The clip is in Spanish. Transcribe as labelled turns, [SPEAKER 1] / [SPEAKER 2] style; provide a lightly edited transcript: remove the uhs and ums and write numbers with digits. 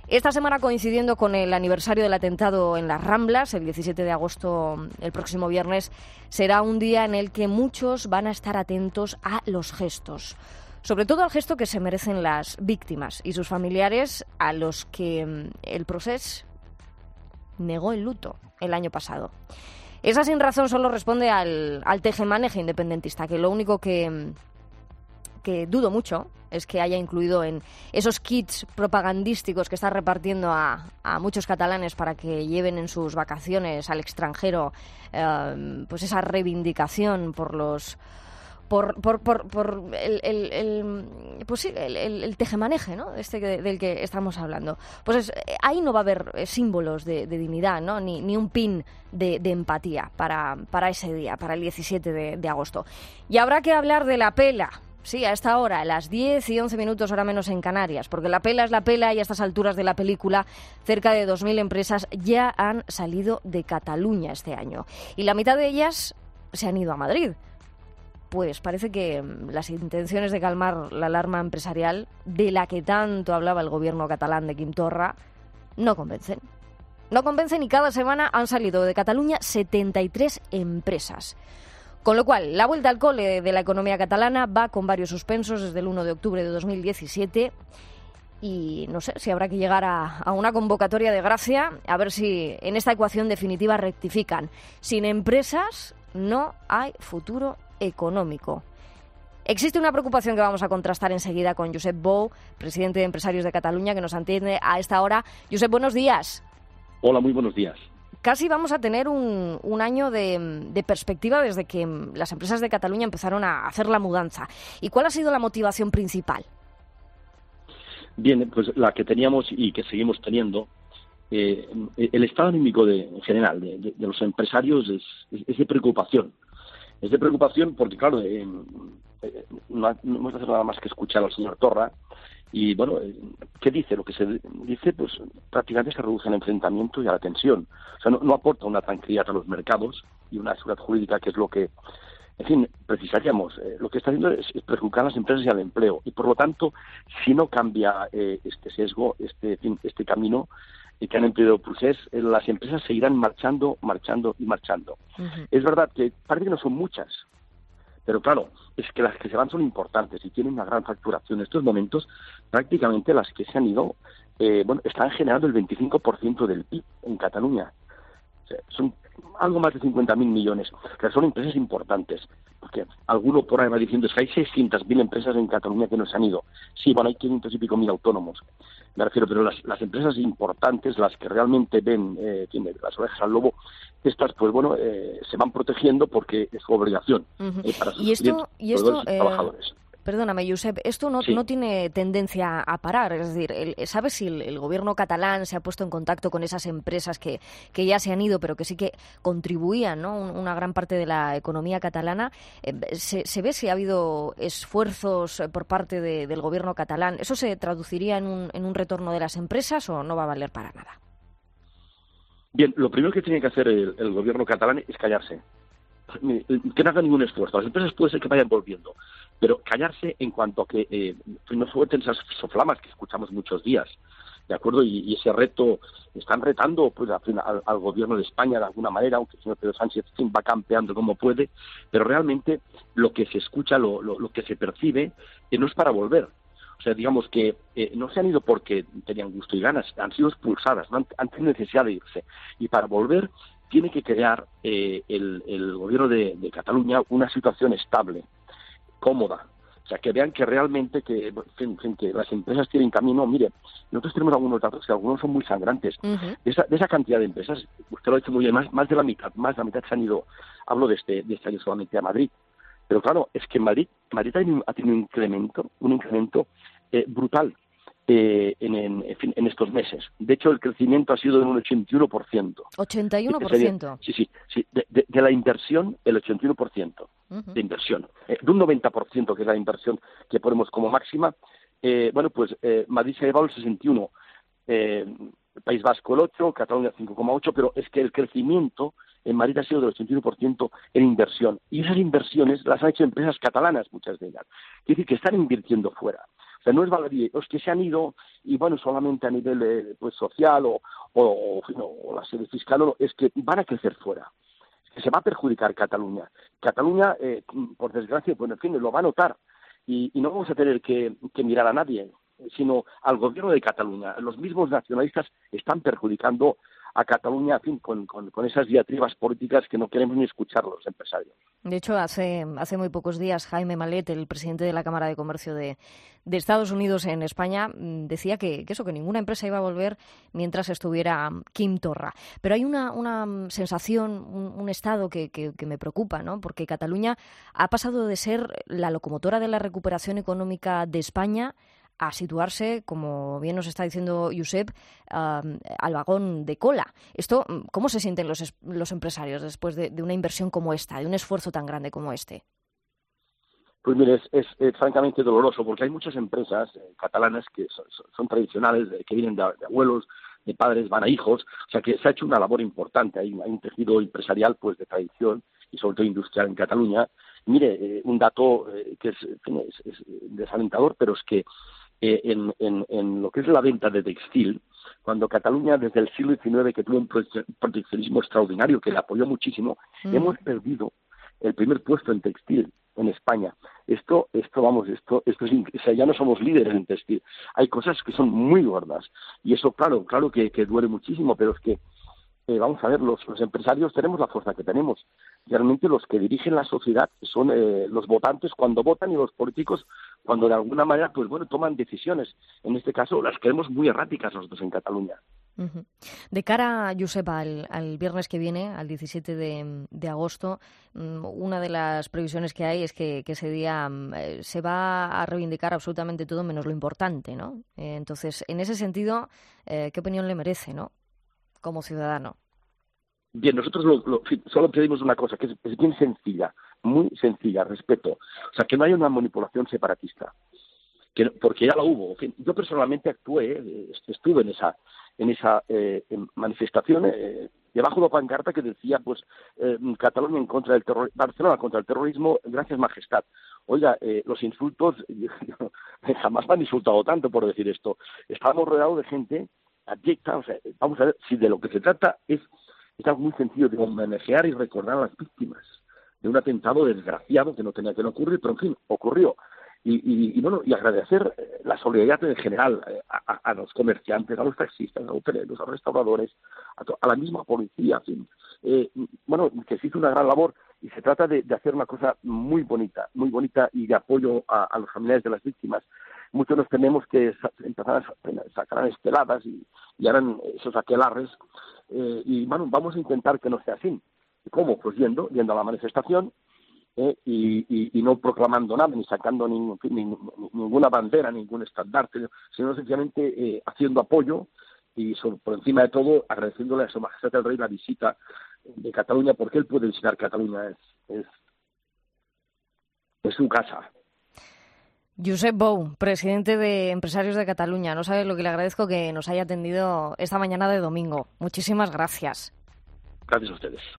[SPEAKER 1] Esta semana, coincidiendo con el aniversario del atentado en las Ramblas, el 17 de agosto, el próximo viernes, será un día en el que muchos van a estar atentos a los gestos. Sobre todo al gesto que se merecen las víctimas y sus familiares, a los que el Procés negó el luto el año pasado. Esa sin razón solo responde al tejemaneje independentista, que lo único que dudo mucho es que haya incluido en esos kits propagandísticos que está repartiendo a muchos catalanes para que lleven en sus vacaciones al extranjero pues esa reivindicación por los el tejemaneje, ¿no? Del que estamos hablando. Pues ahí no va a haber símbolos de dignidad, ¿no? Ni un pin de empatía para ese día, para el 17 de agosto. Y habrá que hablar de la pela. Sí, a esta hora, a las 10 y 11 minutos, hora menos en Canarias, porque la pela es la pela y a estas alturas de la película cerca de 2.000 empresas ya han salido de Cataluña este año. Y la mitad de ellas se han ido a Madrid. Pues parece que las intenciones de calmar la alarma empresarial, de la que tanto hablaba el gobierno catalán de Quim Torra, no convencen. No convencen y cada semana han salido de Cataluña 73 empresas. Con lo cual, la vuelta al cole de la economía catalana va con varios suspensos desde el 1 de octubre de 2017 y no sé si habrá que llegar a una convocatoria de gracia a ver si en esta ecuación definitiva rectifican. Sin empresas no hay futuro económico. Existe una preocupación que vamos a contrastar enseguida con Josep Bou, presidente de Empresarios de Cataluña, que nos atiende a esta hora. Josep, buenos días.
[SPEAKER 2] Hola, muy buenos días.
[SPEAKER 1] Casi vamos a tener un año de perspectiva desde que las empresas de Cataluña empezaron a hacer la mudanza. ¿Y cuál ha sido la motivación principal?
[SPEAKER 2] Bien, pues la que teníamos y que seguimos teniendo. El estado anímico en general de los empresarios es de preocupación. Es de preocupación porque, claro, no hemos de hacer nada más que escuchar al señor Torra. Y, bueno, ¿qué dice? Lo que se dice, pues prácticamente se reduce al enfrentamiento y a la tensión. O sea, no aporta una tranquilidad a los mercados y una seguridad jurídica, que es lo que, en fin, precisaríamos. Lo que está haciendo es perjudicar a las empresas y al empleo. Y, por lo tanto, si no cambia este sesgo, este camino que han empleado el Procés, las empresas seguirán marchando. Uh-huh. Es verdad que parece que no son muchas, pero claro, es que las que se van son importantes y tienen una gran facturación. En estos momentos, prácticamente las que se han ido, están generando el 25% del PIB en Cataluña. O sea, son algo más de 50.000 millones, que son empresas importantes. Porque alguno por ahí va diciendo es que hay 600.000 empresas en Cataluña que no se han ido. Sí, bueno, hay 500 y pico mil autónomos. Me refiero, pero las empresas importantes, las que realmente ven, tienen las orejas al lobo, estas, pues bueno, se van protegiendo porque es su obligación para sus clientes, proveedores y trabajadores.
[SPEAKER 1] Perdóname, Josep, esto no tiene tendencia a parar. Es decir, ¿sabes si el gobierno catalán se ha puesto en contacto con esas empresas que ya se han ido, pero que sí que contribuían, ¿no?, una gran parte de la economía catalana? ¿Se ve si ha habido esfuerzos por parte del gobierno catalán? ¿Eso se traduciría en un retorno de las empresas o no va a valer para nada?
[SPEAKER 2] Bien, lo primero que tiene que hacer el gobierno catalán es callarse. Que no haga ningún esfuerzo. Las empresas puede ser que vayan volviendo, pero callarse en cuanto a que no suelten esas soflamas que escuchamos muchos días, ¿de acuerdo? Y ese reto, están retando pues al gobierno de España de alguna manera, aunque el señor Pedro Sánchez va campeando como puede, pero realmente lo que se escucha, lo que se percibe, no es para volver. O sea, digamos que no se han ido porque tenían gusto y ganas, han sido expulsadas, no han tenido necesidad de irse. Y para volver tiene que crear el gobierno de Cataluña una situación estable, cómoda. O sea, que vean que realmente que las empresas tienen camino. Mire, nosotros tenemos algunos datos que algunos son muy sangrantes. Uh-huh. De esa cantidad de empresas, usted lo ha dicho muy bien, más de la mitad se han ido, hablo de este año solamente a Madrid. Pero claro, es que Madrid ha tenido un incremento brutal en estos meses. De hecho, el crecimiento ha sido de un 81%.
[SPEAKER 1] ¿81%?
[SPEAKER 2] Sí. De la inversión, el 81% de inversión. De un 90%, que es la inversión que ponemos como máxima, Madrid se ha llevado el 61%, País Vasco el 8%, Cataluña el 5,8%, pero es que el crecimiento en Madrid ha sido del 81% en inversión. Y esas inversiones las han hecho empresas catalanas, muchas de ellas. Es decir, que están invirtiendo fuera. O sea, no es baladí, los que se han ido, y bueno, solamente a nivel pues social o la sede fiscal, es que van a crecer fuera. Que se va a perjudicar Cataluña. Cataluña, por desgracia, pues en fin, lo va a notar. Y no vamos a tener que mirar a nadie, sino al gobierno de Cataluña. Los mismos nacionalistas están perjudicando a Cataluña, en fin, con esas diatribas políticas que no queremos ni escuchar los empresarios.
[SPEAKER 1] De hecho, hace muy pocos días, Jaime Malet, el presidente de la Cámara de Comercio de Estados Unidos en España, decía que ninguna empresa iba a volver mientras estuviera Quim Torra. Pero hay una sensación, un estado que me preocupa, ¿no? Porque Cataluña ha pasado de ser la locomotora de la recuperación económica de España a situarse, como bien nos está diciendo Josep, al vagón de cola. Esto, ¿cómo se sienten los empresarios después de una inversión como esta, de un esfuerzo tan grande como este?
[SPEAKER 2] Pues mire, es francamente doloroso, porque hay muchas empresas catalanas que son tradicionales, que vienen de abuelos, de padres, van a hijos, o sea que se ha hecho una labor importante, hay un tejido empresarial pues de tradición y sobre todo industrial en Cataluña. Mire, un dato que es desalentador, pero es que en lo que es la venta de textil, cuando Cataluña desde el siglo XIX, que tuvo un proteccionismo extraordinario que le apoyó muchísimo, hemos perdido el primer puesto en textil en España. Esto es, o sea, ya no somos líderes en textil. Hay cosas que son muy gordas y eso, claro que duele muchísimo, pero es que vamos a ver, los empresarios tenemos la fuerza que tenemos. Realmente los que dirigen la sociedad son los votantes cuando votan y los políticos cuando de alguna manera, pues bueno, toman decisiones. En este caso, las creemos muy erráticas nosotros en Cataluña.
[SPEAKER 1] Uh-huh. De cara, Josep, al viernes que viene, al 17 de agosto, una de las previsiones que hay es que ese día se va a reivindicar absolutamente todo menos lo importante, ¿no? Entonces, en ese sentido, ¿qué opinión le merece, no? Como ciudadano.
[SPEAKER 2] Bien, nosotros solo pedimos una cosa, que es bien sencilla, muy sencilla, respeto. O sea, que no haya una manipulación separatista, porque ya la hubo. En fin, yo personalmente estuve en esa manifestación, debajo de una pancarta que decía, pues, Cataluña en contra del terrorismo, Barcelona contra el terrorismo, gracias majestad. Oiga, los insultos, jamás me han insultado tanto por decir esto. Estábamos rodeados de gente abyecta, o sea, vamos a ver, si de lo que se trata es algo muy sencillo, de homenajear y recordar a las víctimas de un atentado desgraciado que no tenía que ocurrir, pero en fin, ocurrió. Y bueno, y agradecer la solidaridad en general a los comerciantes, a los taxistas, a los hoteleros, a los restauradores, a la misma policía, en fin. Bueno, que se hizo una gran labor y se trata de hacer una cosa muy bonita y de apoyo a los familiares de las víctimas. Muchos nos tememos que empezarán a sacar esteladas y harán esos aquelarres, y bueno, vamos a intentar que no sea así. ¿Cómo? Pues yendo a la manifestación, y no proclamando nada, ni sacando ninguna bandera, ningún estandarte, sino sencillamente haciendo apoyo y por encima de todo agradeciéndole a Su Majestad el Rey la visita de Cataluña, porque él puede visitar Cataluña, es su casa.
[SPEAKER 1] Josep Bou, presidente de Empresarios de Cataluña. No sabes lo que le agradezco que nos haya atendido esta mañana de domingo. Muchísimas gracias.
[SPEAKER 2] Gracias a ustedes.